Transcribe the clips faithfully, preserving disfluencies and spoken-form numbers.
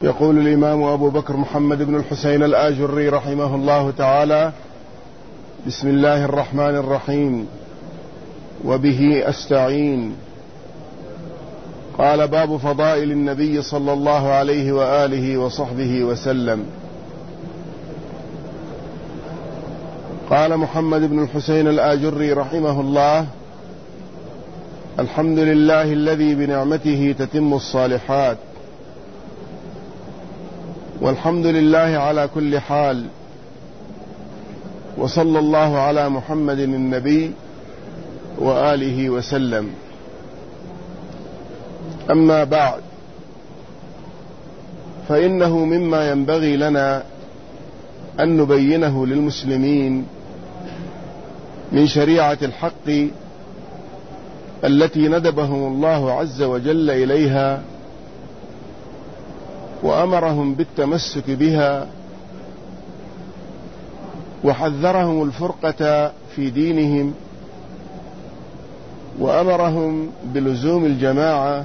يقول الإمام أبو بكر محمد بن الحسين الآجري رحمه الله تعالى: بسم الله الرحمن الرحيم، وبه أستعين. قال: باب فضائل النبي صلى الله عليه وآله وصحبه وسلم. قال محمد بن الحسين الآجري رحمه الله: الحمد لله الذي بنعمته تتم الصالحات، والحمد لله على كل حال، وصلى الله على محمد النبي وآله وسلم. أما بعد، فإنه مما ينبغي لنا أن نبينه للمسلمين من شريعة الحق التي ندبهم الله عز وجل إليها وأمرهم بالتمسك بها، وحذرهم الفرقة في دينهم، وأمرهم بلزوم الجماعة،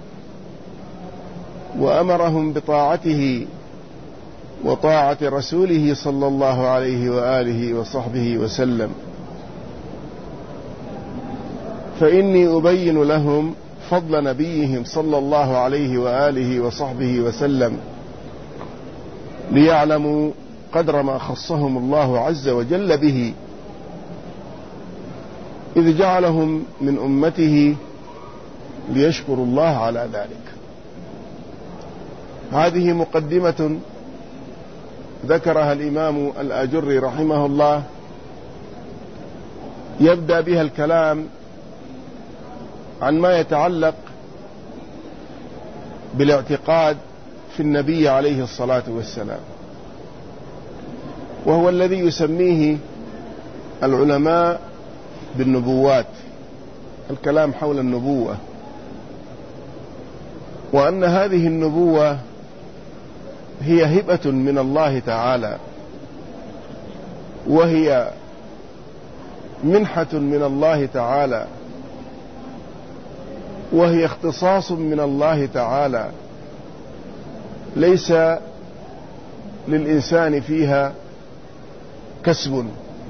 وأمرهم بطاعته وطاعة رسوله صلى الله عليه وآله وصحبه وسلم. فإني أبين لهم فضل نبيهم صلى الله عليه وآله وصحبه وسلم، ليعلموا قدر ما خصهم الله عز وجل به، إذ جعلهم من أمته ليشكروا الله على ذلك. هذه مقدمة ذكرها الإمام الآجري رحمه الله، يبدأ بها الكلام عن ما يتعلق بالاعتقاد في النبي عليه الصلاة والسلام، وهو الذي يسميه العلماء بالنبوات، الكلام حول النبوة، وأن هذه النبوة هي هبة من الله تعالى، وهي منحة من الله تعالى، وهي اختصاص من الله تعالى، ليس للإنسان فيها كسب،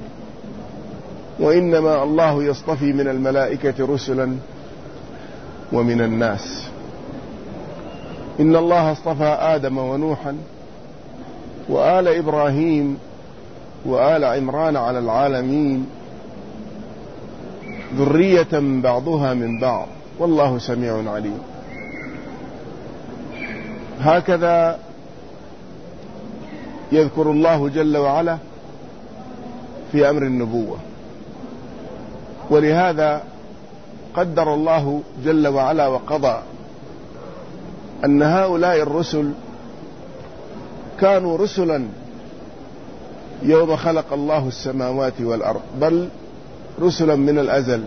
وإنما الله يصطفي من الملائكة رسلا ومن الناس. إن الله اصطفى آدم ونوحا وآل إبراهيم وآل عمران على العالمين، ذرية بعضها من بعض، والله سميع عليم. هكذا يذكر الله جل وعلا في أمر النبوة، ولهذا قدر الله جل وعلا وقضى أن هؤلاء الرسل كانوا رسلا يوم خلق الله السماوات والأرض، بل رسلا من الأزل،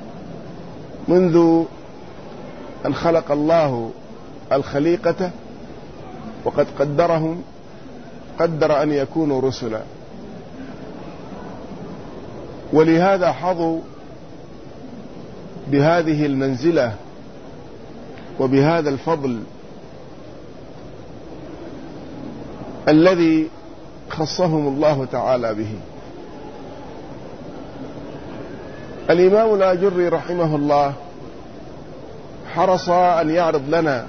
منذ أن خلق الله الخليقة، وقد قدرهم قدر أن يكونوا رسلا، ولهذا حظوا بهذه المنزلة وبهذا الفضل الذي خصهم الله تعالى به. الإمام الآجري رحمه الله حرص أن يعرض لنا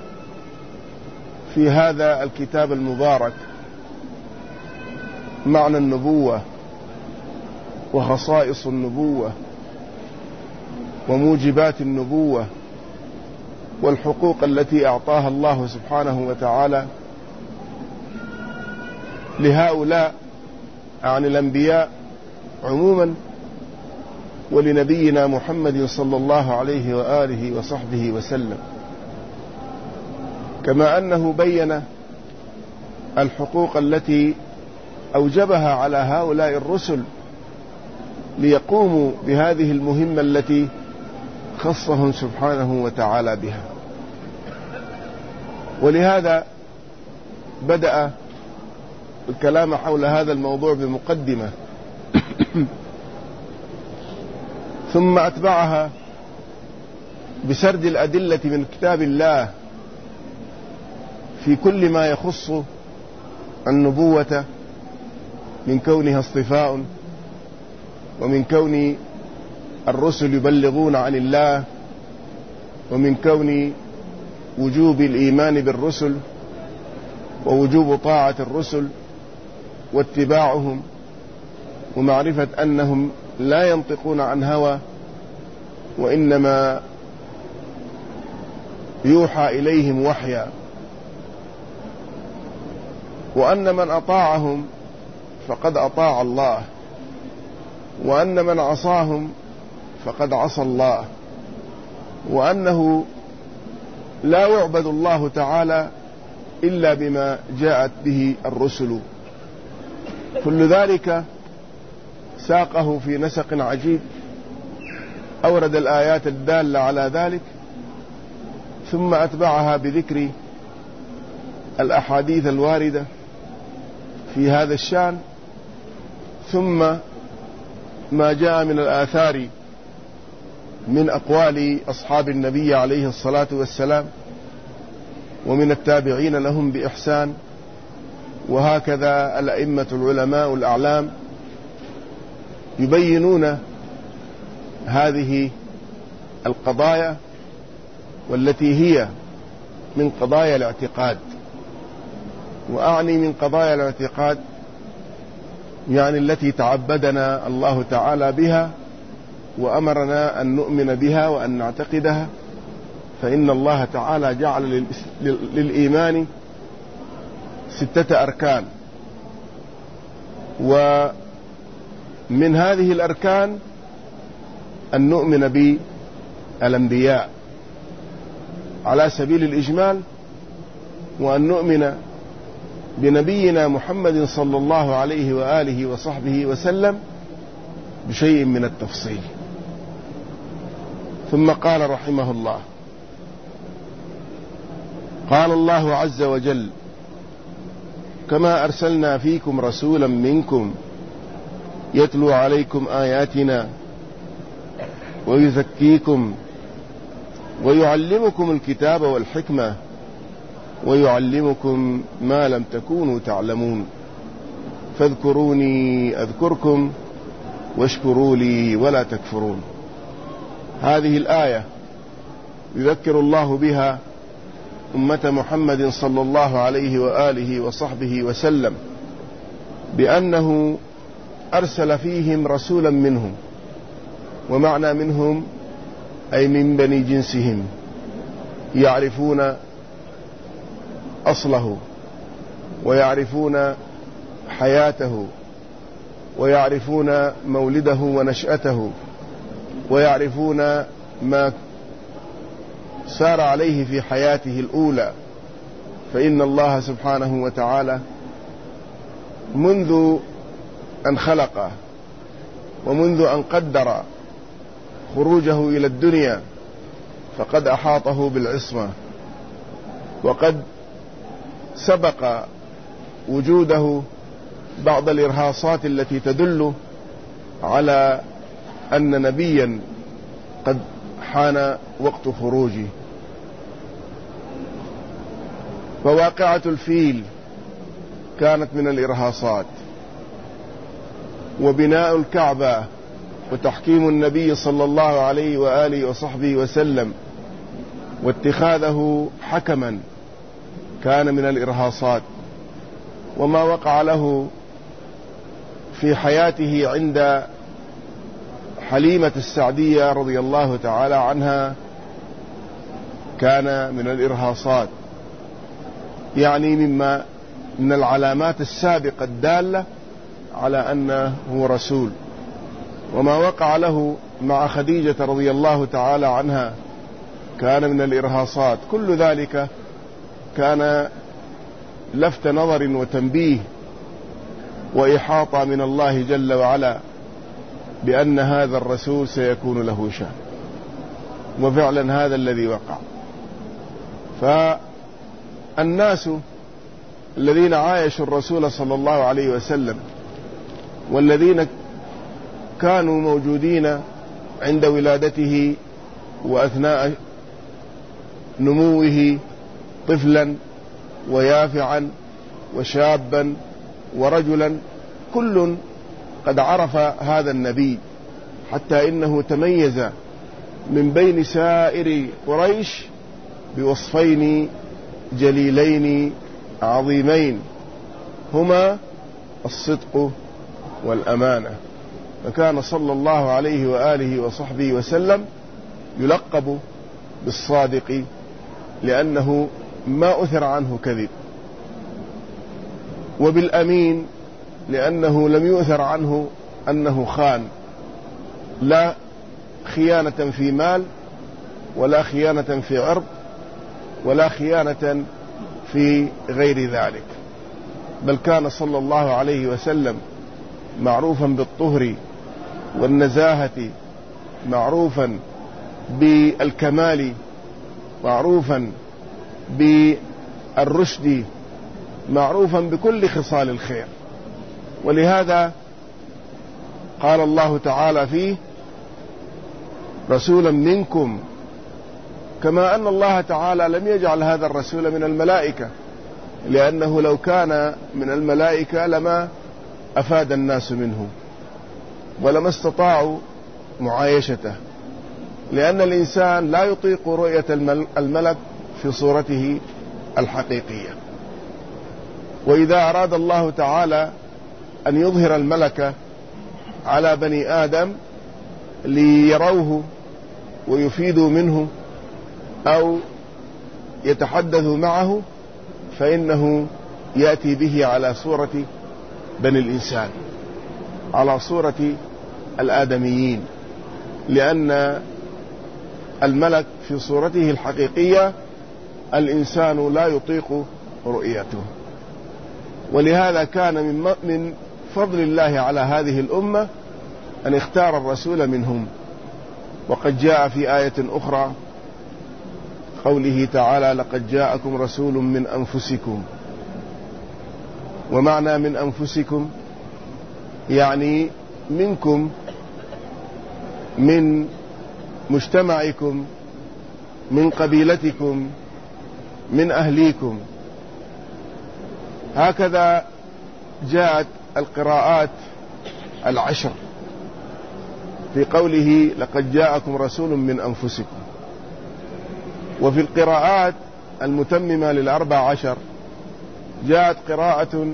في هذا الكتاب المبارك معنى النبوة وخصائص النبوة وموجبات النبوة والحقوق التي أعطاها الله سبحانه وتعالى لهؤلاء عن الأنبياء عموما، ولنبينا محمد صلى الله عليه وآله وصحبه وسلم، كما أنه بين الحقوق التي أوجبها على هؤلاء الرسل ليقوموا بهذه المهمة التي خصهم سبحانه وتعالى بها. ولهذا بدأ الكلام حول هذا الموضوع بمقدمة ثم أتبعها بسرد الأدلة من كتاب الله في كل ما يخص النبوة من كونها اصطفاء، ومن كون الرسل يبلغون عن الله، ومن كون وجوب الإيمان بالرسل ووجوب طاعة الرسل واتباعهم، ومعرفة أنهم لا ينطقون عن هوى، وإنما يوحى إليهم وحيا، وأن من أطاعهم فقد أطاع الله، وأن من عصاهم فقد عصى الله، وأنه لا يعبد الله تعالى إلا بما جاءت به الرسل. كل ذلك ساقه في نسق عجيب، أورد الآيات الدالة على ذلك، ثم أتبعها بذكر الأحاديث الواردة في هذا الشأن، ثم ما جاء من الآثار من أقوال أصحاب النبي عليه الصلاة والسلام ومن التابعين لهم بإحسان، وهكذا الأئمة العلماء الأعلام يبينون هذه القضايا، والتي هي من قضايا الاعتقاد. وأعني من قضايا الاعتقاد يعني التي تعبدنا الله تعالى بها وأمرنا أن نؤمن بها وأن نعتقدها، فإن الله تعالى جعل للإيمان ستة أركان، ومن هذه الأركان أن نؤمن بالأنبياء على سبيل الإجمال، وأن نؤمن بنبينا محمد صلى الله عليه وآله وصحبه وسلم بشيء من التفصيل. ثم قال رحمه الله: قال الله عز وجل: كما أرسلنا فيكم رسولا منكم يتلو عليكم آياتنا ويزكيكم ويعلمكم الكتاب والحكمة ويعلمكم ما لم تكونوا تعلمون فاذكروني أذكركم واشكروا لي ولا تكفرون. هذه الآية يذكر الله بها أمة محمد صلى الله عليه وآله وصحبه وسلم بأنه أرسل فيهم رسولا منهم، ومعنى منهم أي من بني جنسهم، يعرفون أصله ويعرفون حياته ويعرفون مولده ونشأته ويعرفون ما سار عليه في حياته الأولى. فإن الله سبحانه وتعالى منذ أن خلقه ومنذ أن قدر خروجه إلى الدنيا فقد أحاطه بالعصمة، وقد سبق وجوده بعض الإرهاصات التي تدل على أن نبيا قد حان وقت خروجه. فواقعة الفيل كانت من الإرهاصات، وبناء الكعبة وتحكيم النبي صلى الله عليه وآله وصحبه وسلم واتخاذه حكما كان من الإرهاصات. وما وقع له في حياته عند حليمة السعدية رضي الله تعالى عنها كان من الإرهاصات، يعني مما من العلامات السابقة الدالة على أنه هو رسول. وما وقع له مع خديجة رضي الله تعالى عنها كان من الإرهاصات. كل ذلك كان لفت نظر وتنبيه وإحاطة من الله جل وعلا بأن هذا الرسول سيكون له شأن، وفعلا هذا الذي وقع. فالناس الذين عايشوا الرسول صلى الله عليه وسلم والذين كانوا موجودين عند ولادته وأثناء نموه طفلا ويافعا وشابا ورجلا، كل قد عرف هذا النبي، حتى إنه تميز من بين سائر قريش بوصفين جليلين عظيمين، هما الصدق والأمانة. فكان صلى الله عليه وآله وصحبه وسلم يلقب بالصادق، لأنه ما أثر عنه كذب، وبالأمين لأنه لم يؤثر عنه أنه خان، لا خيانة في مال، ولا خيانة في عرض، ولا خيانة في غير ذلك، بل كان صلى الله عليه وسلم معروفا بالطهر والنزاهة، معروفا بالكمال، معروفا بالرشد، معروفا بكل خصال الخير. ولهذا قال الله تعالى فيه: رسولا منكم، كما أن الله تعالى لم يجعل هذا الرسول من الملائكة، لأنه لو كان من الملائكة لما أفاد الناس منه ولما استطاعوا معايشته، لأن الإنسان لا يطيق رؤية الملك في صورته الحقيقية. وإذا أراد الله تعالى أن يظهر الملك على بني آدم ليروه ويفيدوا منه أو يتحدثوا معه، فإنه يأتي به على صورة بني الإنسان، على صورة الآدميين، لأن الملك في صورته الحقيقية الإنسان لا يطيق رؤيته. ولهذا كان من من فضل الله على هذه الأمة أن اختار الرسول منهم. وقد جاء في آية أخرى قوله تعالى: لقد جاءكم رسول من أنفسكم. ومعنى من أنفسكم يعني منكم، من مجتمعكم، من قبيلتكم، من أهليكم. هكذا جاءت القراءات العشر في قوله: لقد جاءكم رسول من أنفسكم. وفي القراءات المتممة للأربع عشر جاءت قراءة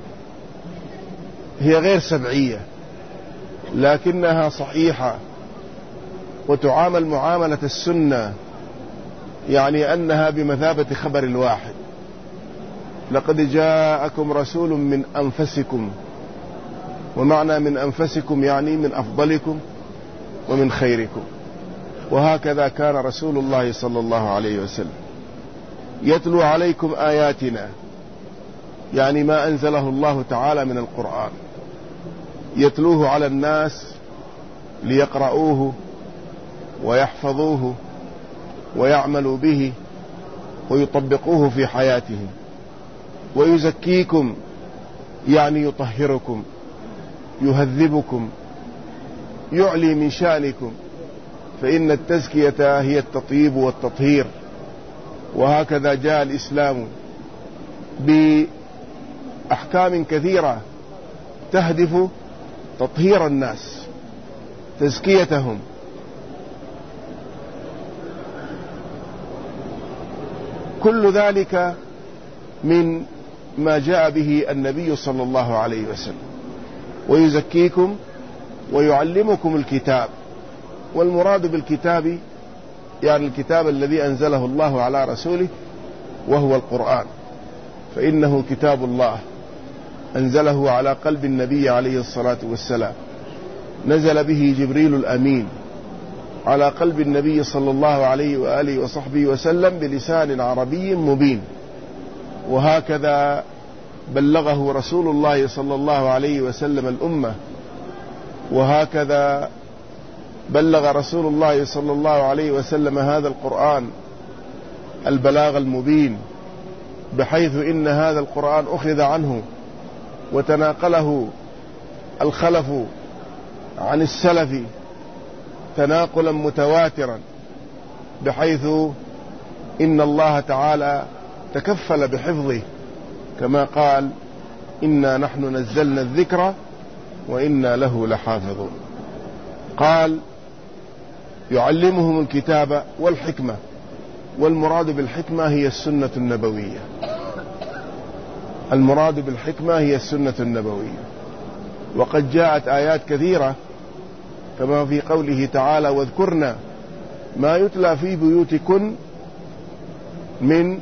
هي غير سبعية، لكنها صحيحة وتعامل معاملة السنة، يعني أنها بمثابة خبر الواحد: لقد جاءكم رسول من أنفسكم. ومعنى من أنفسكم يعني من أفضلكم ومن خيركم. وهكذا كان رسول الله صلى الله عليه وسلم يتلو عليكم آياتنا، يعني ما أنزله الله تعالى من القرآن، يتلوه على الناس ليقرؤوه ويحفظوه ويعملوا به ويطبقوه في حياتهم. ويزكيكم يعني يطهركم، يهذبكم، يعلي من شأنكم، فإن التزكية هي التطيب والتطهير. وهكذا جاء الإسلام بأحكام كثيرة تهدف تطهير الناس، تزكيتهم. كل ذلك من ما جاء به النبي صلى الله عليه وسلم. ويزكيكم ويعلمكم الكتاب، والمراد بالكتاب يعني الكتاب الذي أنزله الله على رسوله وهو القرآن، فإنه كتاب الله أنزله على قلب النبي عليه الصلاة والسلام، نزل به جبريل الأمين على قلب النبي صلى الله عليه وآله وصحبه وسلم بلسان عربي مبين. وهكذا بلغه رسول الله صلى الله عليه وسلم الأمة، وهكذا بلغ رسول الله صلى الله عليه وسلم هذا القرآن البلاغ المبين، بحيث إن هذا القرآن أخذ عنه وتناقله الخلف عن السلف تناقلا متواترا، بحيث إن الله تعالى تكفل بحفظه، كما قال إنا نحن نزلنا الذكر وإنا له لحافظون. قال يعلمهم الكتاب والحكمة، والمراد بالحكمة هي السنة النبوية، المراد بالحكمة هي السنة النبوية. وقد جاءت آيات كثيرة كما في قوله تعالى واذكرنا ما يتلى في بيوتكن من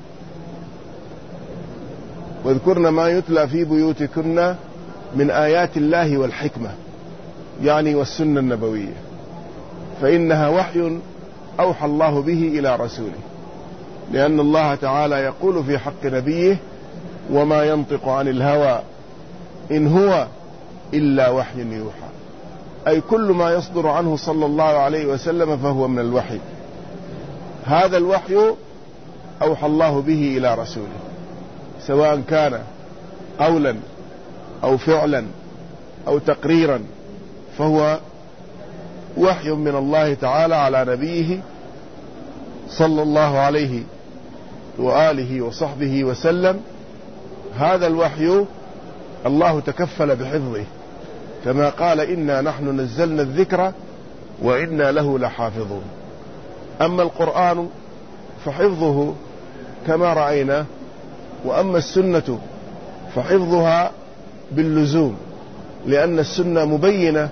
واذكرن ما يتلى في بيوتكن من آيات الله والحكمة، يعني والسنة النبوية، فإنها وحي أوحى الله به إلى رسوله، لأن الله تعالى يقول في حق نبيه وما ينطق عن الهوى إن هو إلا وحي يوحى، أي كل ما يصدر عنه صلى الله عليه وسلم فهو من الوحي. هذا الوحي أوحى الله به إلى رسوله، سواء كان قولا أو فعلا أو تقريرا، فهو وحي من الله تعالى على نبيه صلى الله عليه وآله وصحبه وسلم. هذا الوحي الله تكفل بحفظه، كما قال إنا نحن نزلنا الذكر وإنا له لحافظون. أما القرآن فحفظه كما رأينا، وأما السنة فحفظها باللزوم، لأن السنة مبينة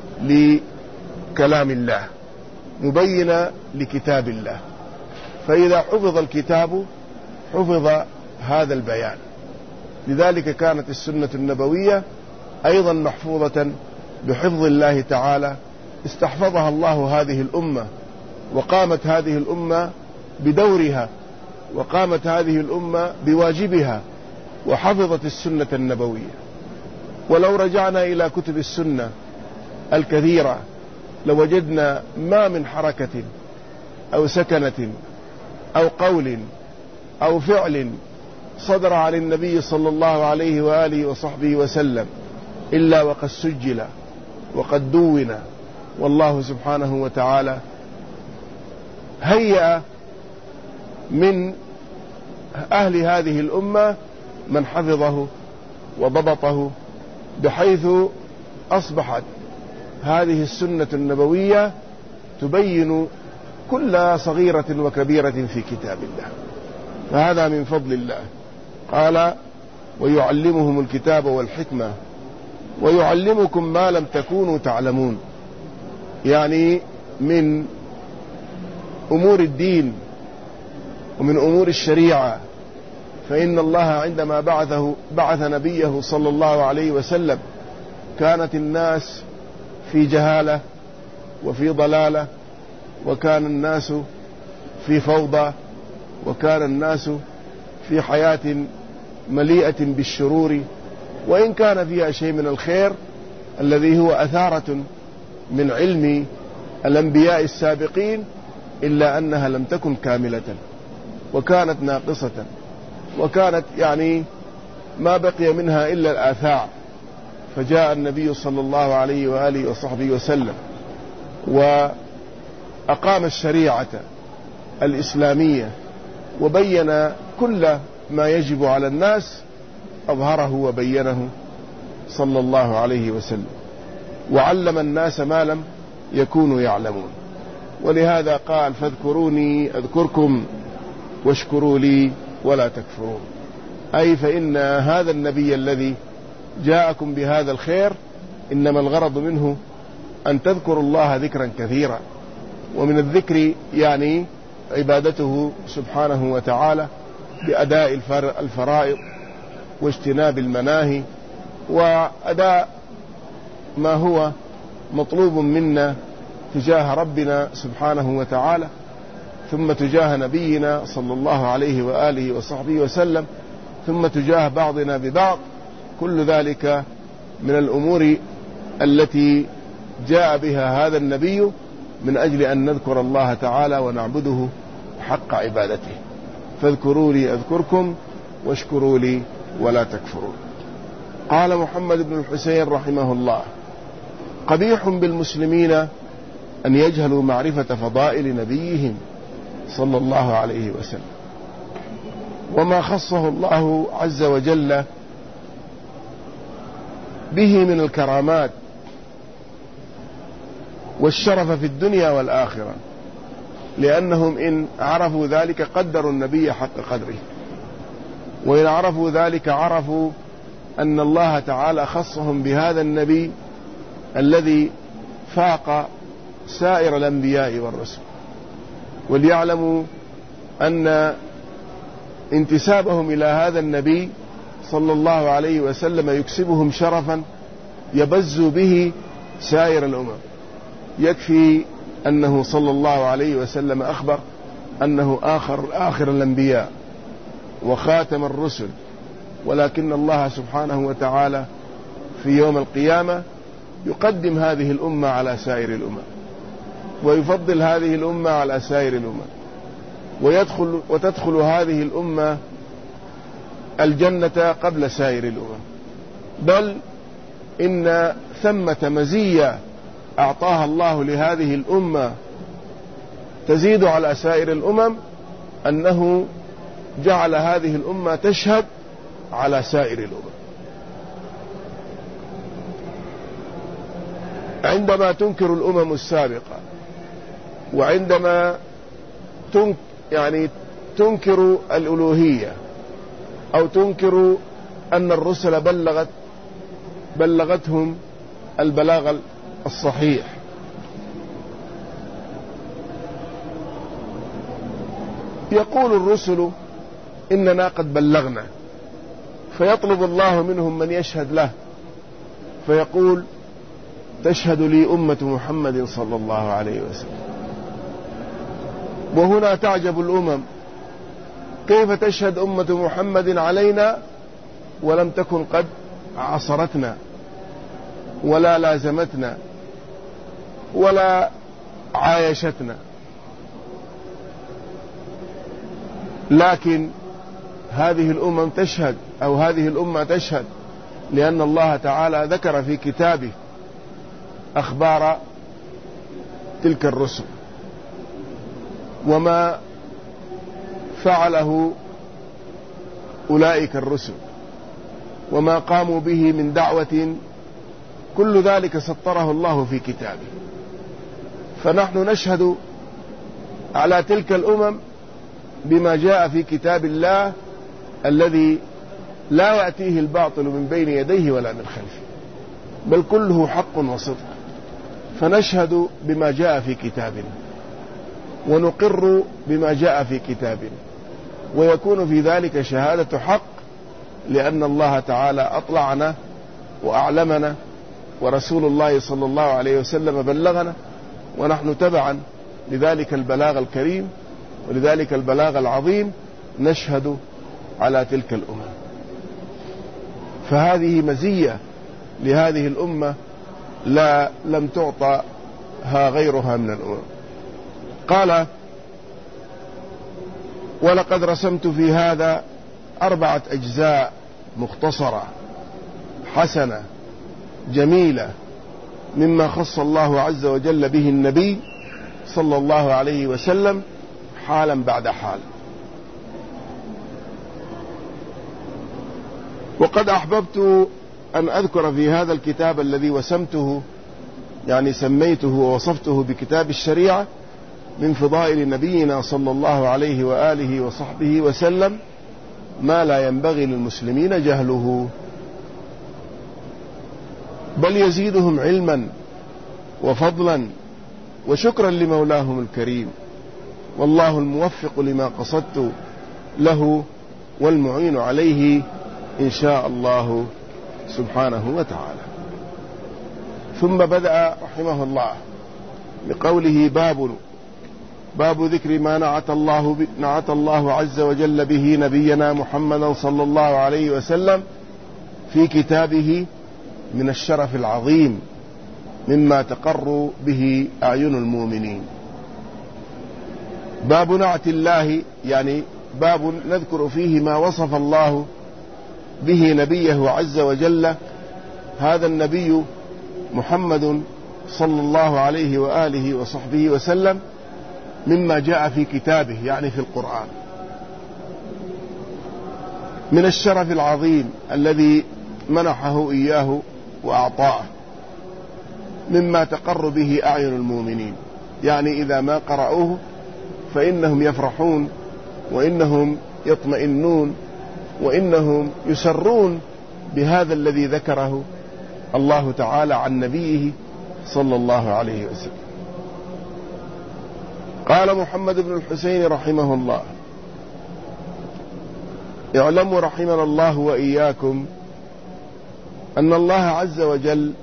لكلام الله، مبينة لكتاب الله، فإذا حفظ الكتاب حفظ هذا البيان. لذلك كانت السنة النبوية أيضا محفوظة بحفظ الله تعالى، استحفظها الله هذه الأمة، وقامت هذه الأمة بدورها، وقامت هذه الأمة بواجبها، وحفظت السنة النبوية. ولو رجعنا إلى كتب السنة الكثيرة لوجدنا ما من حركة أو سكنة أو قول أو فعل صدر عن النبي صلى الله عليه وآله وصحبه وسلم إلا وقد سجل وقد دون، والله سبحانه وتعالى هيأ من أهل هذه الأمة من حفظه وضبطه، بحيث أصبحت هذه السنة النبوية تبين كل صغيرة وكبيرة في كتاب الله، فهذا من فضل الله. قال ويعلمهم الكتاب والحكمة ويعلمكم ما لم تكونوا تعلمون، يعني من أمور الدين ومن أمور الشريعة. فإن الله عندما بعثه بعث نبيه صلى الله عليه وسلم كانت الناس في جهالة وفي ضلالة، وكان الناس في فوضى، وكان الناس في حياة مليئة بالشرور، وإن كان فيها شيء من الخير الذي هو أثارة من علم الأنبياء السابقين، إلا أنها لم تكن كاملة، وكانت ناقصة، وكانت يعني ما بقي منها إلا الآثار. فجاء النبي صلى الله عليه وآله وصحبه وسلم وأقام الشريعة الإسلامية، وبين كل ما يجب على الناس، أظهره وبينه صلى الله عليه وسلم، وعلم الناس ما لم يكونوا يعلمون. ولهذا قال فاذكروني أذكركم واشكروا لي ولا تكفرون، أي فإن هذا النبي الذي جاءكم بهذا الخير إنما الغرض منه أن تذكروا الله ذكرا كثيرا، ومن الذكر يعني عبادته سبحانه وتعالى بأداء الفرائض واجتناب المناهي، وأداء ما هو مطلوب منا تجاه ربنا سبحانه وتعالى، ثم تجاه نبينا صلى الله عليه وآله وصحبه وسلم، ثم تجاه بعضنا ببعض. كل ذلك من الأمور التي جاء بها هذا النبي من أجل أن نذكر الله تعالى ونعبده حق عبادته. فاذكروا لي أذكركم واشكروا لي ولا تكفرون. قال محمد بن الحسين رحمه الله قبيح بالمسلمين أن يجهلوا معرفة فضائل نبيهم صلى الله عليه وسلم. وما خصه الله عز وجل به من الكرامات والشرف في الدنيا والآخرة، لأنهم إن عرفوا ذلك قدروا النبي حق قدره، وإن عرفوا ذلك عرفوا أن الله تعالى خصهم بهذا النبي الذي فاق سائر الأنبياء والرسل. وليعلموا أن انتسابهم إلى هذا النبي صلى الله عليه وسلم يكسبهم شرفا يبز به سائر الأمم. يكفي أنه صلى الله عليه وسلم أخبر أنه آخر آخر الأنبياء وخاتم الرسل، ولكن الله سبحانه وتعالى في يوم القيامة يقدم هذه الأمة على سائر الأمم، ويفضل هذه الأمة على سائر الأمم، ويدخل وتدخل هذه الأمة الجنة قبل سائر الأمم. بل إن ثمة مزية أعطاها الله لهذه الأمة تزيد على سائر الأمم، أنه جعل هذه الأمة تشهد على سائر الأمم. عندما تنكر الأمم السابقة، وعندما تنك يعني تنكر الألوهية، أو تنكر أن الرسل بلغت بلغتهم البلاغ الصحيح، يقول الرسل إننا قد بلغنا، فيطلب الله منهم من يشهد له، فيقول تشهد لي أمة محمد صلى الله عليه وسلم. وهنا تعجب الأمم، كيف تشهد أمة محمد علينا ولم تكن قد عصرتنا ولا لازمتنا ولا عايشتنا؟ لكن هذه الأمم تشهد، أو هذه الأمة تشهد، لأن الله تعالى ذكر في كتابه أخبار تلك الرسل وما فعله أولئك الرسل وما قاموا به من دعوة، كل ذلك سطره الله في كتابه. فنحن نشهد على تلك الأمم بما جاء في كتاب الله الذي لا يأتيه الباطل من بين يديه ولا من خلفه، بل كله حق وصدق. فنشهد بما جاء في كتابنا ونقر بما جاء في كتابنا، ويكون في ذلك شهادة حق، لأن الله تعالى أطلعنا وأعلمنا، ورسول الله صلى الله عليه وسلم بلغنا، ونحن تبعا لذلك البلاغ الكريم ولذلك البلاغ العظيم نشهد على تلك الأمة. فهذه مزية لهذه الأمة لا لم تعطها غيرها من الأمم. قال: ولقد رسمت في هذا أربعة أجزاء مختصرة حسنة جميلة مما خص الله عز وجل به النبي صلى الله عليه وسلم حالا بعد حال. وقد أحببت أن أذكر في هذا الكتاب الذي وسمته، يعني سميته ووصفته بكتاب الشريعة، من فضائل نبينا صلى الله عليه وآله وصحبه وسلم ما لا ينبغي للمسلمين جهله، بل يزيدهم علما وفضلا وشكرا لمولاهم الكريم، والله الموفق لما قصدت له والمعين عليه إن شاء الله سبحانه وتعالى. ثم بدأ رحمه الله بقوله: باب باب ذكر ما نعت الله, نعت الله عز وجل به نبينا محمدا صلى الله عليه وسلم في كتابه من الشرف العظيم مما تقر به أعين المؤمنين. باب نعت الله، يعني باب نذكر فيه ما وصف الله به نبيه عز وجل، هذا النبي محمد صلى الله عليه وآله وصحبه وسلم، مما جاء في كتابه يعني في القرآن. من الشرف العظيم الذي منحه إياه وأعطاه، مما تقر به أعين المؤمنين. يعني إذا ما قرأوه فإنهم يفرحون، وإنهم يطمئنون، وإنهم يسرون بهذا الذي ذكره الله تعالى عن نبيه صلى الله عليه وسلم. قال محمد بن الحسين رحمه الله: اعلموا رحمنا الله وإياكم أن الله عز وجل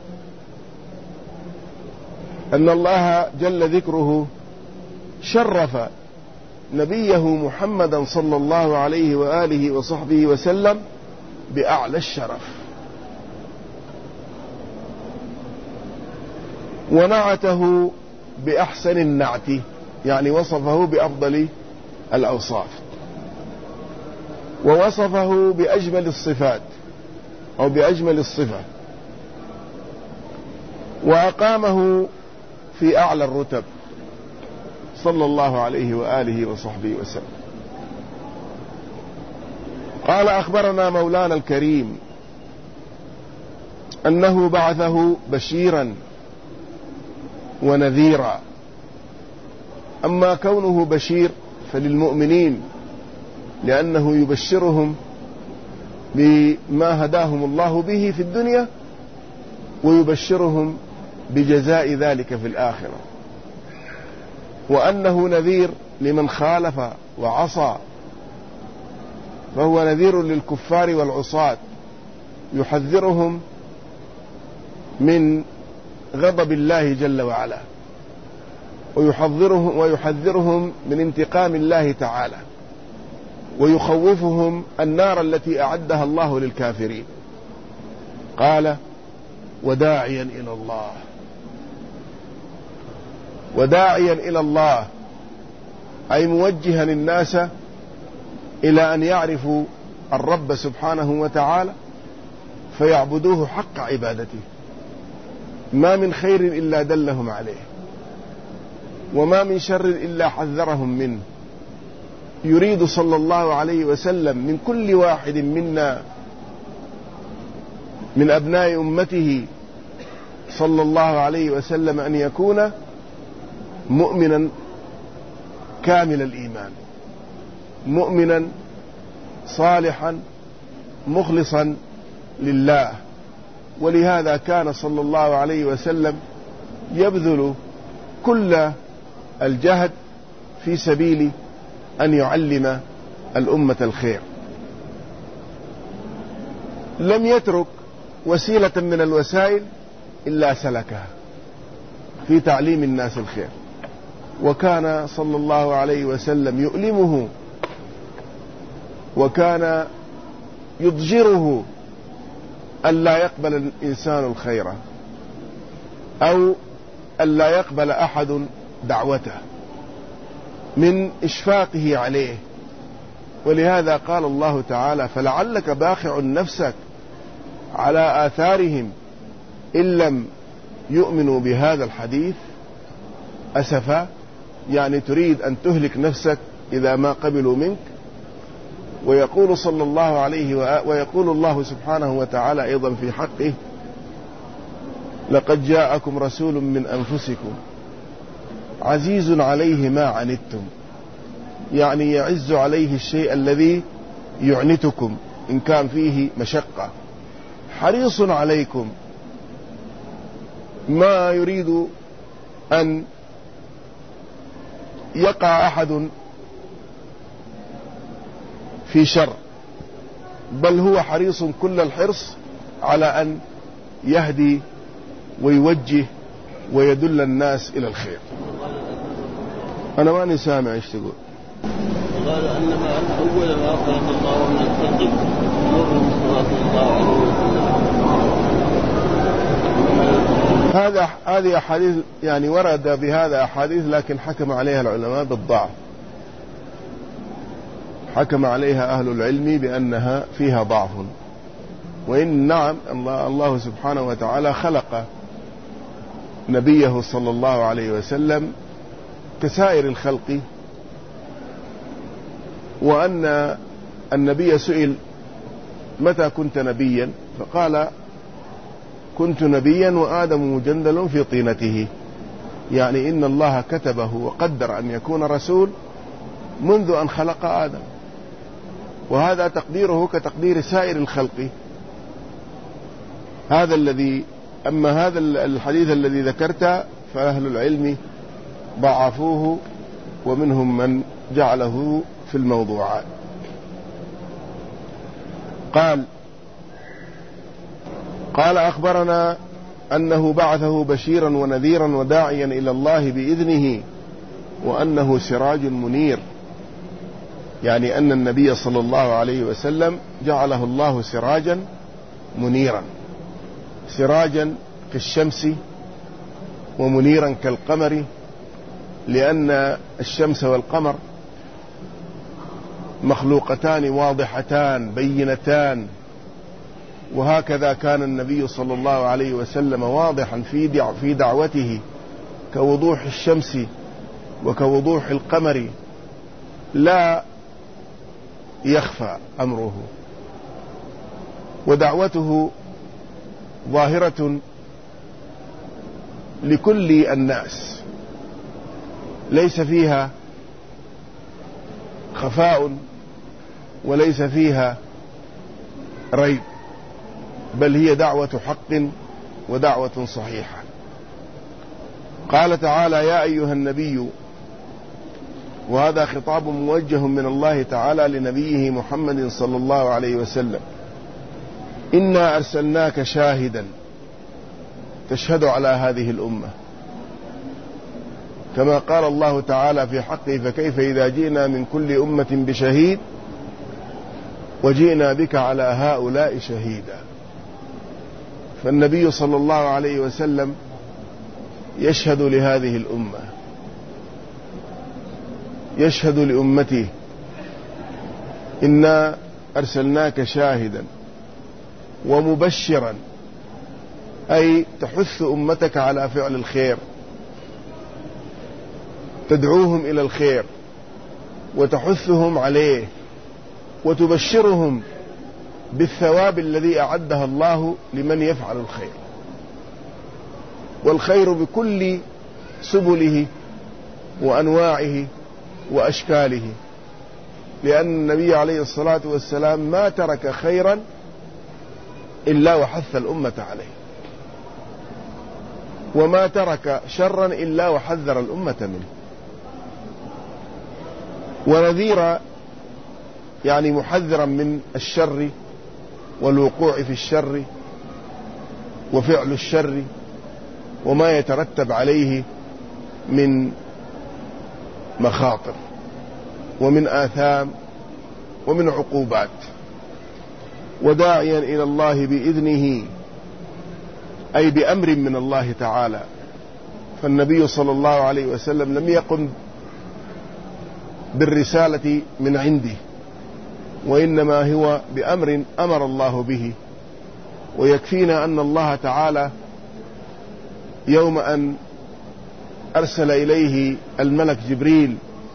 أن الله جل ذكره شرف نبيه محمدا صلى الله عليه وآله وصحبه وسلم بأعلى الشرف، ونعته بأحسن النعت، يعني وصفه بأفضل الأوصاف، ووصفه بأجمل الصفات أو بأجمل الصفة، وأقامه في أعلى الرتب صلى الله عليه وآله وصحبه وسلم. قال: أخبرنا مولانا الكريم أنه بعثه بشيرا ونذيرا. أما كونه بشير فللمؤمنين، لأنه يبشرهم بما هداهم الله به في الدنيا، ويبشرهم بجزاء ذلك في الآخرة. وأنه نذير لمن خالف وعصى، فهو نذير للكفار والعصاة، يحذرهم من غضب الله جل وعلا، ويحذرهم, ويحذرهم من انتقام الله تعالى، ويخوفهم النار التي أعدها الله للكافرين. قال: وداعيا إلى الله. وداعيا إلى الله أي موجها الناس إلى أن يعرفوا الرب سبحانه وتعالى فيعبدوه حق عبادته. ما من خير إلا دلهم عليه، وما من شر إلا حذرهم منه. يريد صلى الله عليه وسلم من كل واحد منا من أبناء أمته صلى الله عليه وسلم أن يكون مؤمنا كامل الإيمان، مؤمنا صالحا مخلصا لله. ولهذا كان صلى الله عليه وسلم يبذل كل الجهد في سبيل أن يعلم الأمة الخير. لم يترك وسيلة من الوسائل إلا سلكها في تعليم الناس الخير. وكان صلى الله عليه وسلم يؤلمه، وكان يضجره ألا يقبل الإنسان الخير، أو ألا يقبل أحد دعوته من إشفاقه عليه. ولهذا قال الله تعالى: فلعلك باخع نفسك على آثارهم إن لم يؤمنوا بهذا الحديث أسفا، يعني تريد أن تهلك نفسك إذا ما قبلوا منك. ويقول صلى الله عليه وآله ويقول الله سبحانه وتعالى أيضا في حقه: لقد جاءكم رسول من أنفسكم عزيز عليه ما عنتم، يعني يعز عليه الشيء الذي يعنتكم إن كان فيه مشقة، حريص عليكم، ما يريد أن يقع أحد في شر، بل هو حريص كل الحرص على أن يهدي ويوجه ويدل الناس إلى الخير. أنا ماني سامع إيش تقول. قال أنما أول ما خلق الله من الخلق نور صلى الله عليه وسلم. هذا هذه أحاديث يعني ورد بهذا أحاديث، لكن حكم عليها العلماء بالضعف، حكم عليها أهل العلم بأنها فيها ضعف. وإن نعم الله, الله سبحانه وتعالى خلق نبيه صلى الله عليه وسلم كسائر الخلق، وأن النبي سئل متى كنت نبيا؟ فقال كنت نبيا وآدم مجندل في طينته، يعني إن الله كتبه وقدر أن يكون رسول منذ أن خلق آدم، وهذا تقديره كتقدير سائر الخلق. هذا الذي أما هذا الحديث الذي ذكرته فأهل العلم ضعفوه، ومنهم من جعله في الموضوعات. قال قال أخبرنا أنه بعثه بشيرا ونذيرا وداعيا إلى الله بإذنه وأنه سراج منير، يعني أن النبي صلى الله عليه وسلم جعله الله سراجا منيرا، سراجا كالشمس ومنيرا كالقمر، لأن الشمس والقمر مخلوقتان واضحتان بينتان، وهكذا كان النبي صلى الله عليه وسلم واضحا في دعوته كوضوح الشمس وكوضوح القمر، لا يخفى أمره، ودعوته ظاهرة لكل الناس، ليس فيها خفاء وليس فيها ريب، بل هي دعوة حق ودعوة صحيحة. قال تعالى: يا أيها النبي، وهذا خطاب موجه من الله تعالى لنبيه محمد صلى الله عليه وسلم: إنا أرسلناك شاهدا تشهد على هذه الأمة، كما قال الله تعالى في حقه: فكيف إذا جئنا من كل أمة بشهيد وجئنا بك على هؤلاء شهيدا. فالنبي صلى الله عليه وسلم يشهد لهذه الأمة، يشهد لأمته: إنا أرسلناك شاهدا ومبشرا، أي تحث أمتك على فعل الخير، تدعوهم إلى الخير وتحثهم عليه وتبشرهم بالثواب الذي أعدها الله لمن يفعل الخير، والخير بكل سبله وأنواعه وأشكاله، لأن النبي عليه الصلاة والسلام ما ترك خيرا إلا وحث الأمة عليه، وما ترك شرا إلا وحذر الأمة منه. ونذيرا يعني محذرا من الشر والوقوع في الشر وفعل الشر وما يترتب عليه من مخاطر ومن آثام ومن عقوبات. وداعيا إلى الله بإذنه، أي بأمر من الله تعالى، فالنبي صلى الله عليه وسلم لم يقم بالرسالة من عنده، وإنما هو بأمر أمر الله به. ويكفينا أن الله تعالى يوم أن أرسل إليه الملك جبريل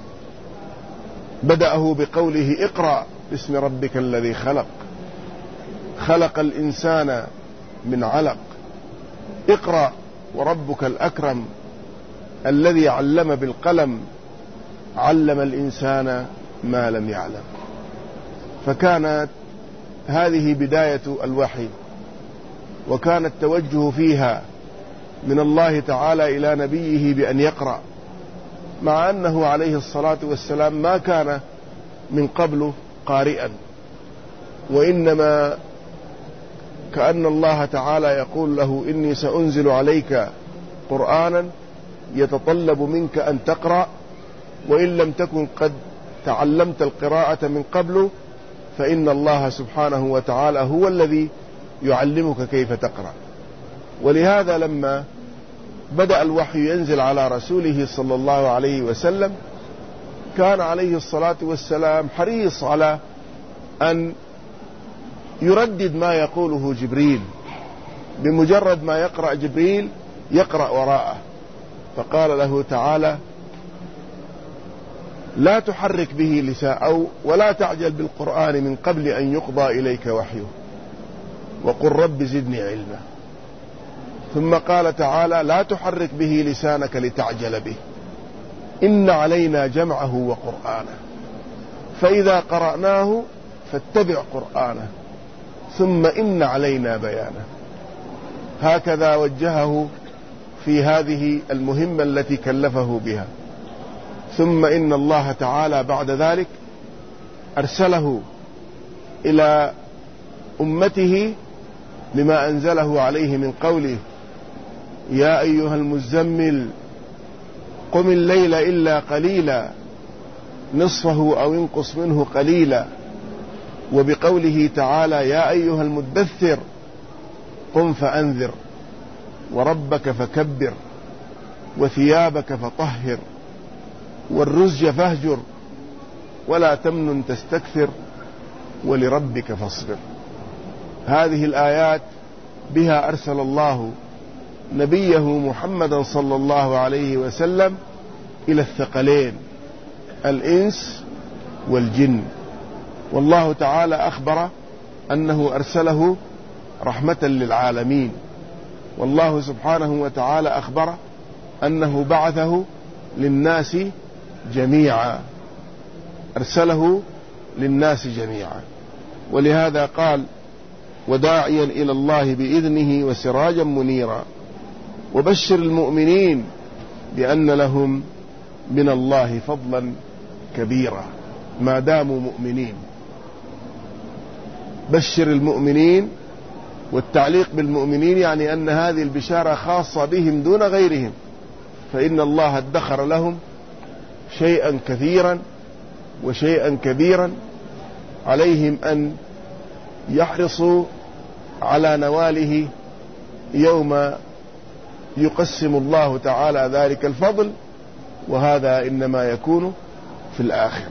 بدأه بقوله: اقرأ باسم ربك الذي خلق، خلق الإنسان من علق، اقرأ وربك الأكرم الذي علم بالقلم، علم الإنسان ما لم يعلم. فكانت هذه بداية الوحي، وكان التوجه فيها من الله تعالى إلى نبيه بأن يقرأ، مع أنه عليه الصلاة والسلام ما كان من قبل قارئا، وإنما كأن الله تعالى يقول له: إني سأنزل عليك قرآنا يتطلب منك أن تقرأ، وإن لم تكن قد تعلمت القراءة من قبل فإن الله سبحانه وتعالى هو الذي يعلمك كيف تقرأ. ولهذا لما بدأ الوحي ينزل على رسوله صلى الله عليه وسلم كان عليه الصلاة والسلام حريص على أن يردد ما يقوله جبريل، بمجرد ما يقرأ جبريل يقرأ وراءه. فقال له تعالى: لا تحرك به لسان أو ولا تعجل بالقرآن من قبل أن يقضى إليك وحيه وقل رب زدني علما. ثم قال تعالى لا تحرك به لسانك لتعجل به إن علينا جمعه وقرآنه فإذا قرأناه فاتبع قرآنه ثم إن علينا بيانه. هكذا وجهه في هذه المهمة التي كلفه بها. ثم إن الله تعالى بعد ذلك أرسله إلى أمته بما أنزله عليه من قوله يا أيها المزمل قم الليل إلا قليلا نصفه أو انقص منه قليلا. وبقوله تعالى يا أيها المدثر قم فأنذر وربك فكبر وثيابك فطهر والرزج فاهجر ولا تمنن تستكثر ولربك فاصبر. هذه الآيات بها أرسل الله نبيه محمدا صلى الله عليه وسلم إلى الثقلين الإنس والجن. والله تعالى أخبر أنه أرسله رحمة للعالمين. والله سبحانه وتعالى أخبر أنه بعثه للناس جميعا، أرسله للناس جميعا. ولهذا قال وداعيا إلى الله بإذنه وسراجا منيرا وبشر المؤمنين بأن لهم من الله فضلا كبيرا ما داموا مؤمنين. بشر المؤمنين، والتعليق بالمؤمنين يعني أن هذه البشارة خاصة بهم دون غيرهم، فإن الله ادخر لهم شيئا كثيرا وشيئا كبيرا عليهم أن يحرصوا على نواله يوم يقسم الله تعالى ذلك الفضل، وهذا إنما يكون في الآخرة.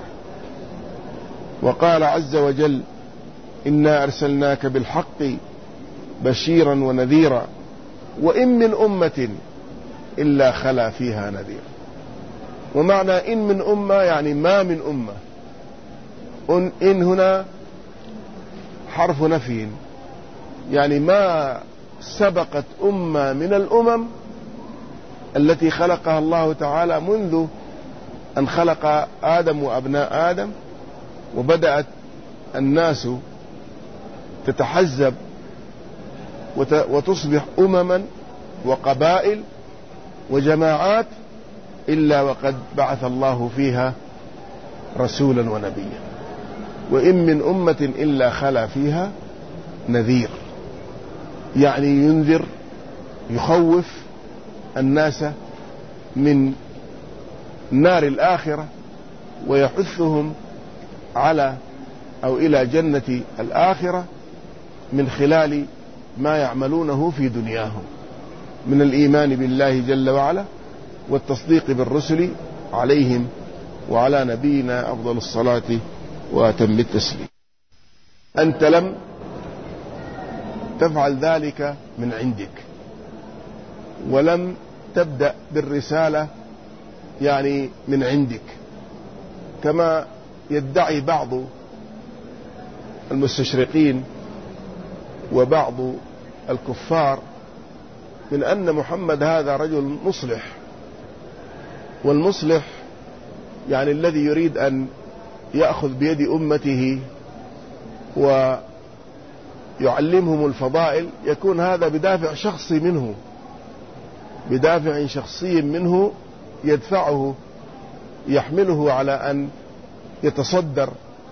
وقال عز وجل إنا أرسلناك بالحق بشيرا ونذيرا وإن من أمة إلا خلا فيها نذير. ومعنى إن من أمة يعني ما من أمة. إن هنا حرف نفي، يعني ما سبقت أمة من الأمم التي خلقها الله تعالى منذ أن خلق آدم وأبناء آدم، وبدأت الناس تتحزب وتصبح أمما وقبائل وجماعات، إلا وقد بعث الله فيها رسولا ونبيا. وإن من أمة إلا خلا فيها نذير، يعني ينذر يخوف الناس من نار الآخرة ويحثهم على أو إلى جنة الآخرة من خلال ما يعملونه في دنياهم من الإيمان بالله جل وعلا والتصديق بالرسل عليهم وعلى نبينا أفضل الصلاة وأتم التسليم. أنت لم تفعل ذلك من عندك، ولم تبدأ بالرسالة يعني من عندك، كما يدعي بعض المستشرقين وبعض الكفار من أن محمد هذا رجل مصلح. والمصلح يعني الذي يريد أن يأخذ بيد أمته ويعلمهم الفضائل، يكون هذا بدافع شخصي منه، بدافع شخصي منه يدفعه يحمله على أن يتصدر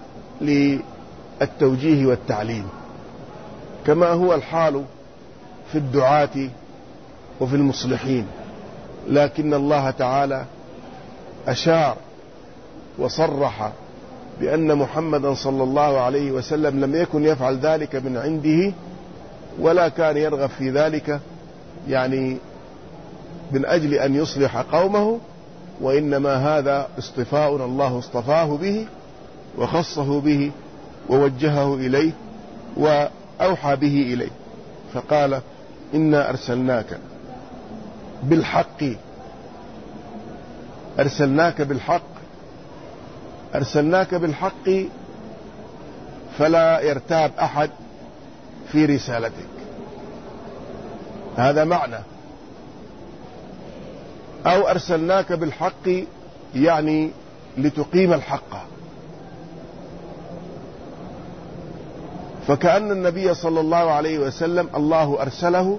للتوجيه والتعليم، كما هو الحال في الدعاة وفي المصلحين. لكن الله تعالى أشار وصرح بأن محمدا صلى الله عليه وسلم لم يكن يفعل ذلك من عنده، ولا كان يرغب في ذلك يعني من أجل أن يصلح قومه، وإنما هذا اصطفاء الله اصطفاه به وخصه به ووجهه إليه وأوحى به إليه. فقال إنا أرسلناك بالحق. أرسلناك بالحق أرسلناك بالحق فلا يرتاب أحد في رسالتك، هذا معنى. أو أرسلناك بالحق يعني لتقيم الحق، فكأن النبي صلى الله عليه وسلم الله أرسله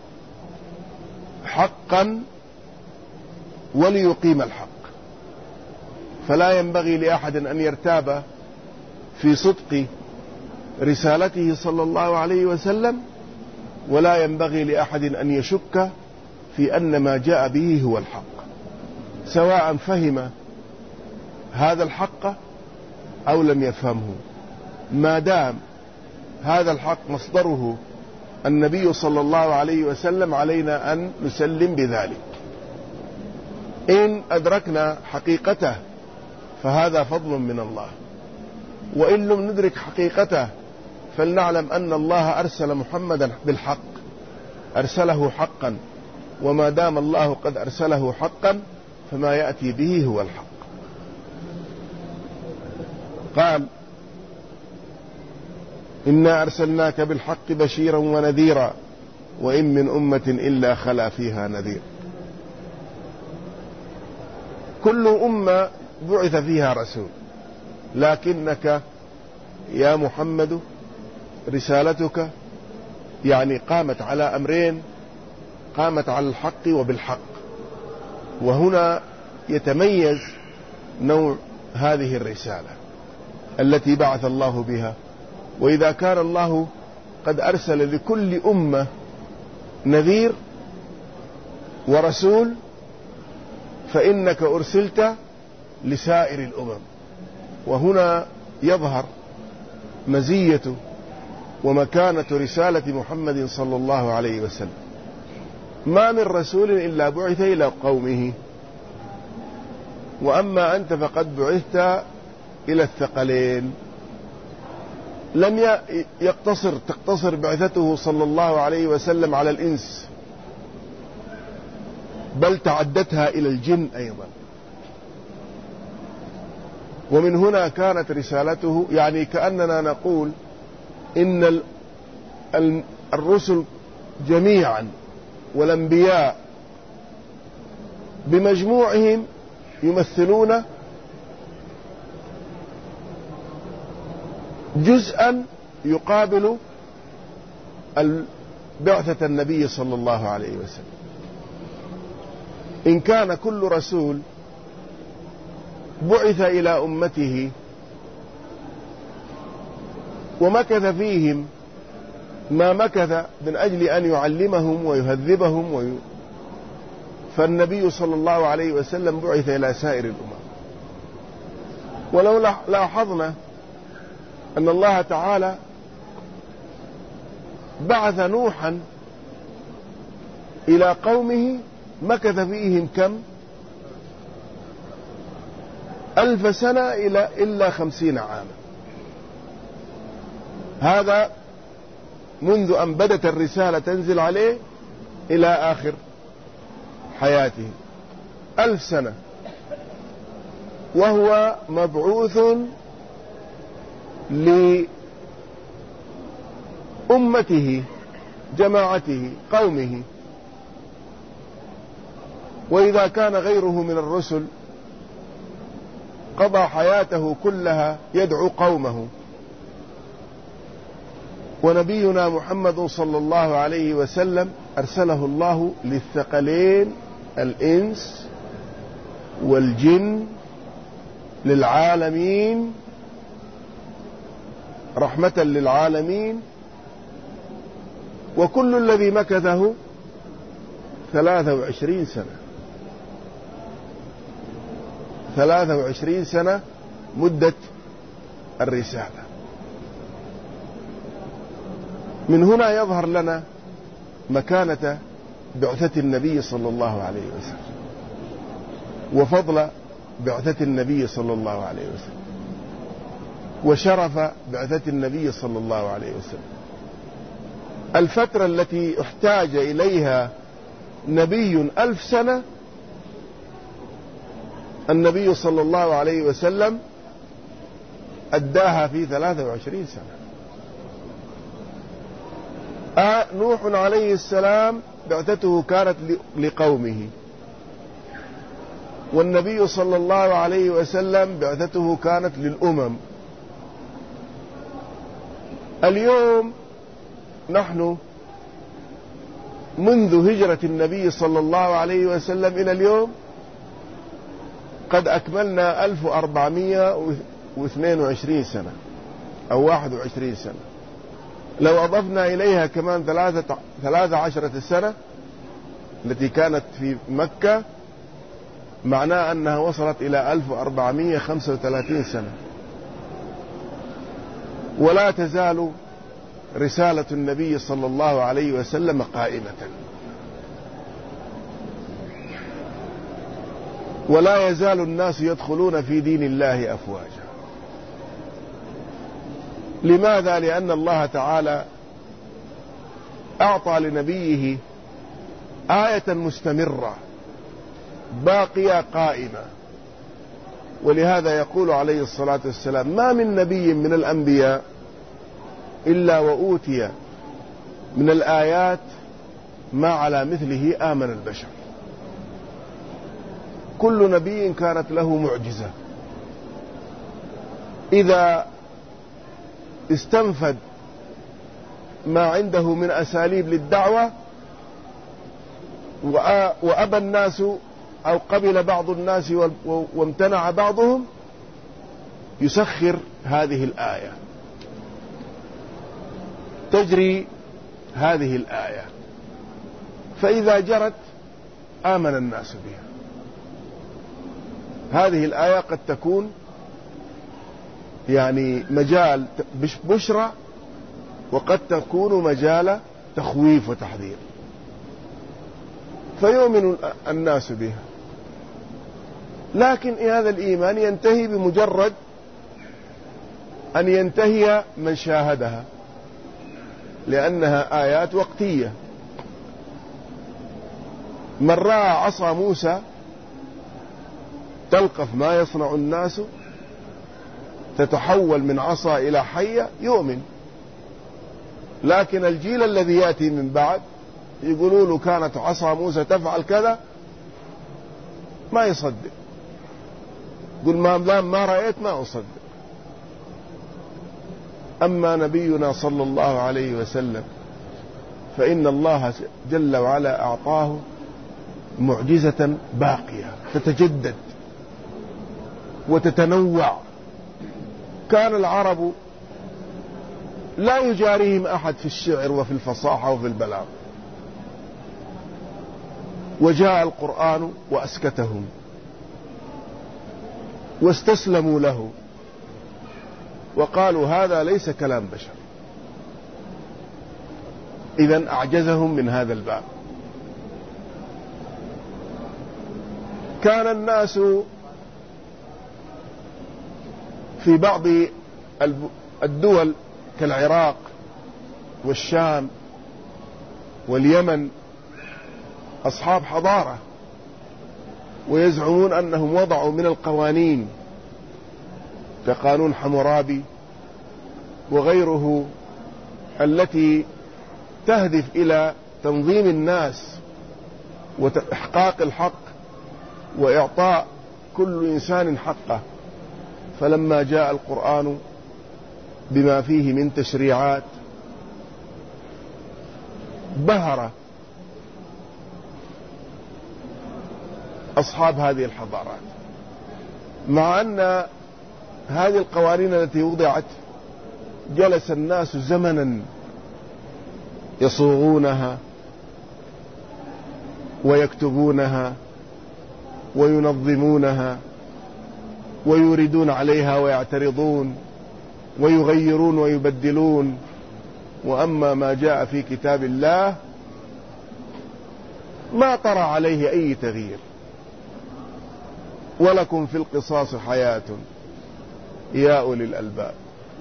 حقا وليقيم الحق، فلا ينبغي لأحد أن يرتاب في صدق رسالته صلى الله عليه وسلم، ولا ينبغي لأحد أن يشك في أن ما جاء به هو الحق، سواء فهم هذا الحق أو لم يفهمه، ما دام هذا الحق مصدره النبي صلى الله عليه وسلم علينا أن نسلم بذلك. إن أدركنا حقيقته فهذا فضل من الله، وإن لم ندرك حقيقته فلنعلم أن الله أرسل محمدا بالحق، أرسله حقا، وما دام الله قد أرسله حقا فما يأتي به هو الحق. قال إنا أرسلناك بالحق بشيرا ونذيرا وإن من أمة إلا خلا فيها نذير. كل أمة بعث فيها رسول، لكنك يا محمد رسالتك يعني قامت على أمرين، قامت على الحق وبالحق، وهنا يتميز نوع هذه الرسالة التي بعث الله بها. وإذا كان الله قد أرسل لكل أمة نذير ورسول، فإنك أرسلت لسائر الأمم. وهنا يظهر مزية ومكانة رسالة محمد صلى الله عليه وسلم. ما من رسول إلا بعث إلى قومه، وأما أنت فقد بعثت إلى الثقلين. لم يقتصر تقتصر بعثته صلى الله عليه وسلم على الإنس، بل تعدتها إلى الجن أيضا. ومن هنا كانت رسالته، يعني كأننا نقول إن الرسل جميعا والأنبياء بمجموعهم يمثلون جزءا يقابل بعثة النبي صلى الله عليه وسلم. إن كان كل رسول بعث إلى أمته ومكث فيهم ما مكث من أجل أن يعلمهم ويهذبهم وي... فالنبي صلى الله عليه وسلم بعث إلى سائر الأمم. ولو لاحظنا أن الله تعالى بعث نوحا إلى قومه مكث فيهم كم؟ ألف سنة إلى إلا خمسين عاما. هذا منذ أن بدت الرسالة تنزل عليه إلى آخر حياته، ألف سنة، وهو مبعوث لأمته جماعته قومه. وإذا كان غيره من الرسل قضى حياته كلها يدعو قومه، ونبينا محمد صلى الله عليه وسلم أرسله الله للثقلين الإنس والجن للعالمين، رحمة للعالمين. وكل الذي مكثه ثلاثة وعشرين سنة، ثلاثة وعشرين سنة مدة الرسالة. من هنا يظهر لنا مكانة بعثة النبي صلى الله عليه وسلم وفضل بعثة النبي صلى الله عليه وسلم وشرف بعثة النبي صلى الله عليه وسلم. الفترة التي احتاج إليها نبي ألف سنة، النبي صلى الله عليه وسلم أداها في ثلاثة وعشرين سنة. آه نوح عليه السلام بعثته كانت لقومه، والنبي صلى الله عليه وسلم بعثته كانت للأمم. اليوم نحن منذ هجرة النبي صلى الله عليه وسلم إلى اليوم قد أكملنا ألف وأربعمائة واثنين وعشرين سنة أو واحد وعشرين سنة. لو أضفنا إليها كمان ثلاثة ثلاثة عشرة سنة التي كانت في مكة، معناه أنها وصلت إلى ألف وأربعمائة وخمسة وثلاثين سنة. ولا تزال رسالة النبي صلى الله عليه وسلم قائمة، ولا يزال الناس يدخلون في دين الله أفواجا. لماذا؟ لأن الله تعالى أعطى لنبيه آية مستمرة باقية قائمة. ولهذا يقول عليه الصلاة والسلام: ما من نبي من الأنبياء إلا وأوتي من الآيات ما على مثله آمن البشر. كل نبي كانت له معجزة، إذا استنفد ما عنده من أساليب للدعوة وأبى الناس أو قبل بعض الناس وامتنع بعضهم، يسخر هذه الآية، تجري هذه الآية، فإذا جرت آمن الناس بها. هذه الآية قد تكون يعني مجال بشرى، وقد تكون مجال تخويف وتحذير، فيؤمن الناس بها. لكن هذا الإيمان ينتهي بمجرد أن ينتهي من شاهدها، لأنها آيات وقتية. من رأى عصا موسى تلقف ما يصنع الناس تتحول من عصا إلى حية يؤمن. لكن الجيل الذي يأتي من بعد يقولوا له كانت عصا موسى تفعل كذا، ما يصدق، قل ما ما رأيت ما أصدق. أما نبينا صلى الله عليه وسلم فإن الله جل وعلا أعطاه معجزة باقية تتجدد وتتنوع. كان العرب لا يجاريهم أحد في الشعر وفي الفصاحة وفي البلاغة، وجاء القرآن وأسكتهم واستسلموا له وقالوا هذا ليس كلام بشر. إذن أعجزهم من هذا الباب. كان الناس في بعض الدول كالعراق والشام واليمن أصحاب حضارة، ويزعمون أنهم وضعوا من القوانين كقانون حمورابي وغيره التي تهدف إلى تنظيم الناس وإحقاق الحق وإعطاء كل إنسان حقه. فلما جاء القرآن بما فيه من تشريعات بهر أصحاب هذه الحضارات، مع أن هذه القوانين التي وضعت جلس الناس زمنا يصوغونها ويكتبونها وينظمونها ويريدون عليها ويعترضون ويغيرون ويبدلون. وأما ما جاء في كتاب الله ما طرأ عليه أي تغيير. ولكم في القصاص حياة يا أولي الألباب.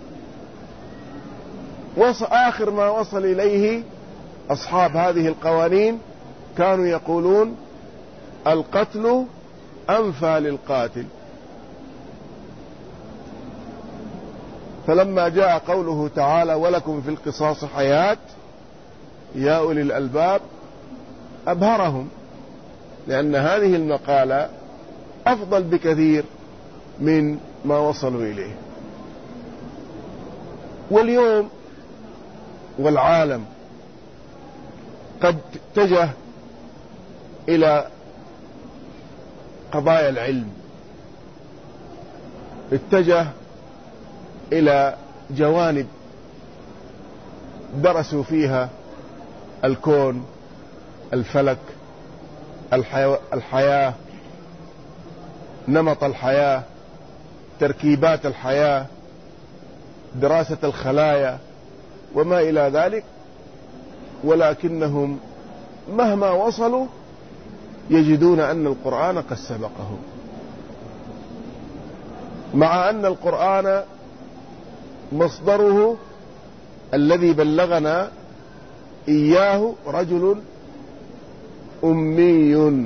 آخر ما وصل إليه أصحاب هذه القوانين كانوا يقولون القتل أنفى للقاتل. فلما جاء قوله تعالى ولكم في القصاص حياة يا أولي الألباب أبهرهم، لأن هذه المقالة أفضل بكثير من ما وصلوا إليه. واليوم والعالم قد اتجه إلى قضايا العلم، اتجه إلى جوانب درسوا فيها الكون، الفلك، الحياة، نمط الحياة، تركيبات الحياة، دراسة الخلايا وما إلى ذلك، ولكنهم مهما وصلوا يجدون أن القرآن قد سبقهم، مع أن القرآن مصدره الذي بلغنا إياه رجل أمي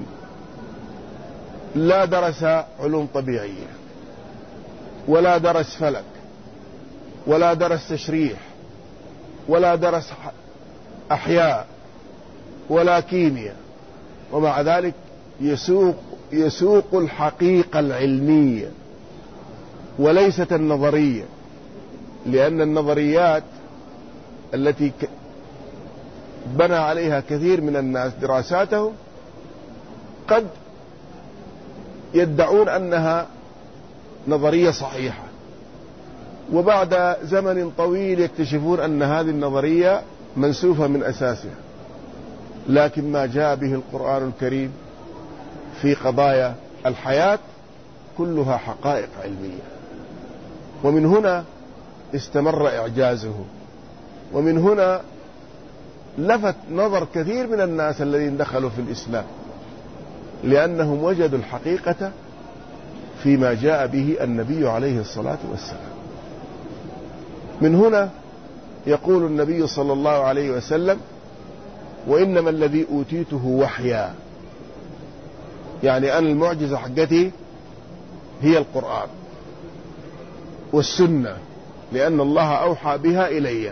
لا درس علوم طبيعية ولا درس فلك ولا درس تشريح ولا درس أحياء ولا كيمياء، ومع ذلك يسوق يسوق الحقيقة العلمية وليست النظرية، لأن النظريات التي بنى عليها كثير من الناس دراساتهم قد يدعون أنها نظرية صحيحة، وبعد زمن طويل يكتشفون أن هذه النظرية منسوفة من أساسها. لكن ما جاء به القرآن الكريم في قضايا الحياة كلها حقائق علمية، ومن هنا استمر إعجازه، ومن هنا لفت نظر كثير من الناس الذين دخلوا في الإسلام، لأنهم وجدوا الحقيقة فيما جاء به النبي عليه الصلاة والسلام. من هنا يقول النبي صلى الله عليه وسلم وإنما الذي أوتيته وحيا، يعني أن المعجزة حقتي هي القرآن والسنة، لأن الله أوحى بها إلي.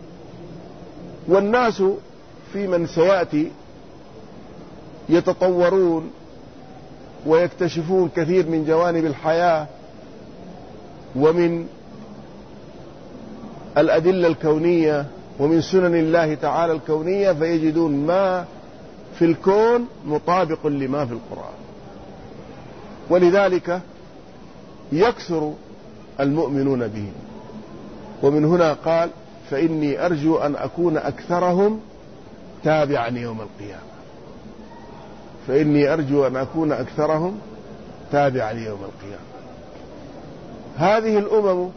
والناس في من سيأتي يتطورون ويكتشفون كثير من جوانب الحياة ومن الأدلة الكونية ومن سنن الله تعالى الكونية، فيجدون ما في الكون مطابق لما في القرآن، ولذلك يكثر المؤمنون به. ومن هنا قال فإني أرجو أن أكون أكثرهم تابعا يوم القيامة، فإني أرجو أن أكون أكثرهم تابعا يوم القيامة. هذه الأمم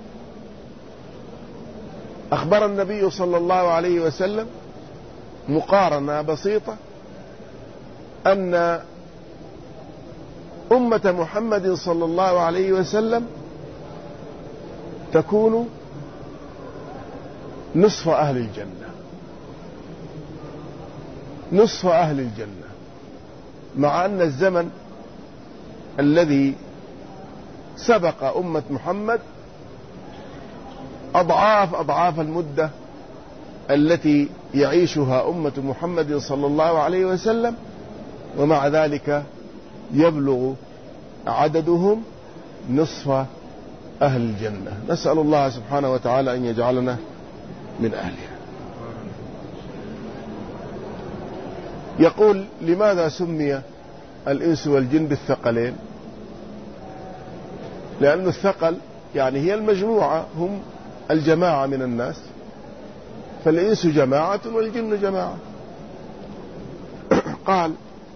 أخبر النبي صلى الله عليه وسلم مقارنة بسيطة أن أمة محمد صلى الله عليه وسلم تكون نصف أهل الجنة، نصف أهل الجنة، مع أن الزمن الذي سبق أمة محمد أضعاف أضعاف المدة التي يعيشها أمة محمد صلى الله عليه وسلم، ومع ذلك يبلغ عددهم نصف أهل الجنة. نسأل الله سبحانه وتعالى أن يجعلنا من أهلها. يقول لماذا سمي الإنس والجن بالثقلين؟ لأن الثقل يعني هي المجموعة، هم الجماعة من الناس، فالإنس جماعة والجن جماعة. قال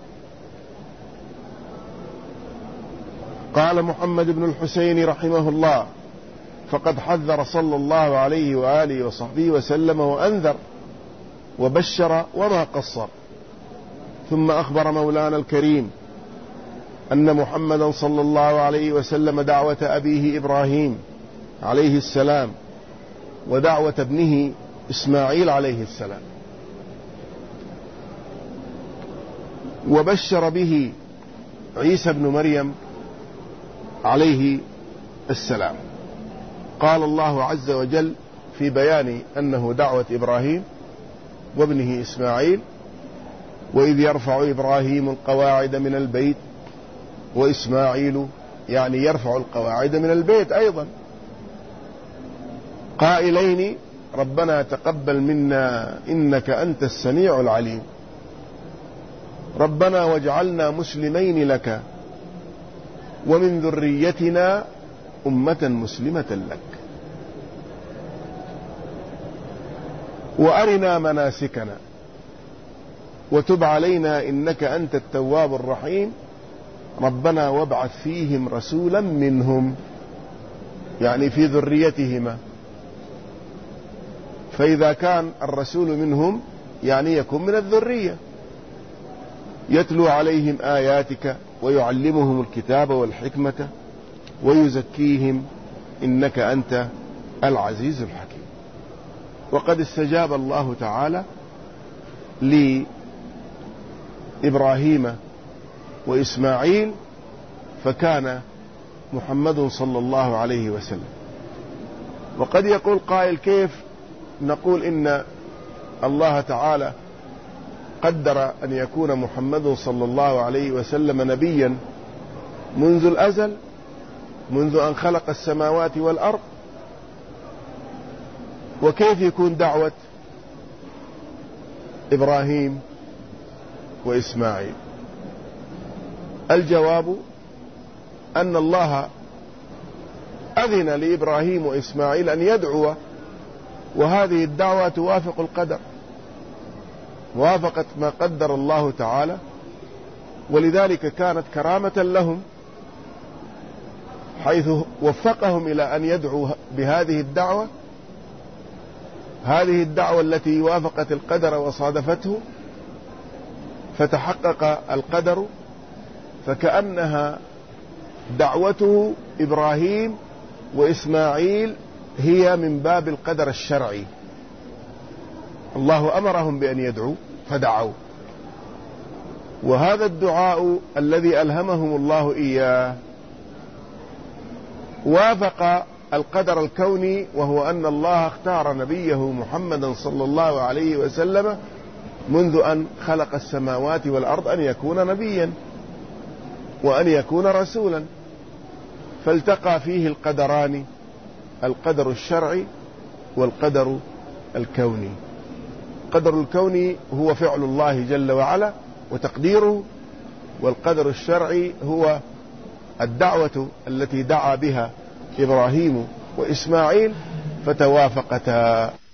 قال محمد بن الحسين رحمه الله فقد حذر صلى الله عليه وآله وصحبه وسلم وأنذر وبشر وما قصر، ثم أخبر مولانا الكريم أن محمدا صلى الله عليه وسلم دعوة أبيه إبراهيم عليه السلام ودعوة ابنه إسماعيل عليه السلام، وبشر به عيسى بن مريم عليه السلام. قال الله عز وجل في بيان أنه دعوة إبراهيم وابنه إسماعيل: وإذ يرفع إبراهيم القواعد من البيت وإسماعيل، يعني يرفع القواعد من البيت أيضا، قائلين: ربنا تقبل منا إنك أنت السميع العليم، ربنا واجعلنا مسلمين لك ومن ذريتنا أمة مسلمة لك وأرنا مناسكنا وتب علينا إنك أنت التواب الرحيم، ربنا وابعث فيهم رسولا منهم، يعني في ذريتهما، فإذا كان الرسول منهم يعني يكون من الذرية، يتلو عليهم آياتك ويعلمهم الكتاب والحكمة ويزكيهم إنك أنت العزيز الحكيم. وقد استجاب الله تعالى لإبراهيم وإسماعيل، فكان محمد صلى الله عليه وسلم. وقد يقول قائل: كيف نقول إن الله تعالى قدر أن يكون محمد صلى الله عليه وسلم نبيا منذ الأزل، منذ أن خلق السماوات والأرض، وكيف يكون دعوة إبراهيم وإسماعيل؟ الجواب أن الله أذن لإبراهيم وإسماعيل أن يدعوا، وهذه الدعوة توافق القدر، وافقت ما قدر الله تعالى، ولذلك كانت كرامة لهم حيث وفقهم إلى أن يدعوا بهذه الدعوة، هذه الدعوة التي وافقت القدر وصادفته، فتحقق القدر، فكأنها دعوته إبراهيم وإسماعيل هي من باب القدر الشرعي، الله أمرهم بأن يدعوا فدعوا، وهذا الدعاء الذي ألهمهم الله إياه وافق القدر الكوني، وهو أن الله اختار نبيه محمدا صلى الله عليه وسلم منذ أن خلق السماوات والأرض أن يكون نبيا وأن يكون رسولا، فالتقى فيه القدران، القدر الشرعي والقدر الكوني. القدر الكوني هو فعل الله جل وعلا وتقديره، والقدر الشرعي هو الدعوة التي دعا بها إبراهيم وإسماعيل فتوافقتا.